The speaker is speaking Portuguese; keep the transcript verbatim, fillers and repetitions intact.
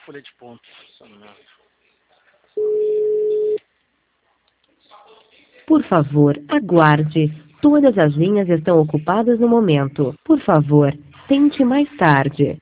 folha de pontos. Só um minuto. Por favor, aguarde. Todas as linhas estão ocupadas no momento. Por favor, tente mais tarde.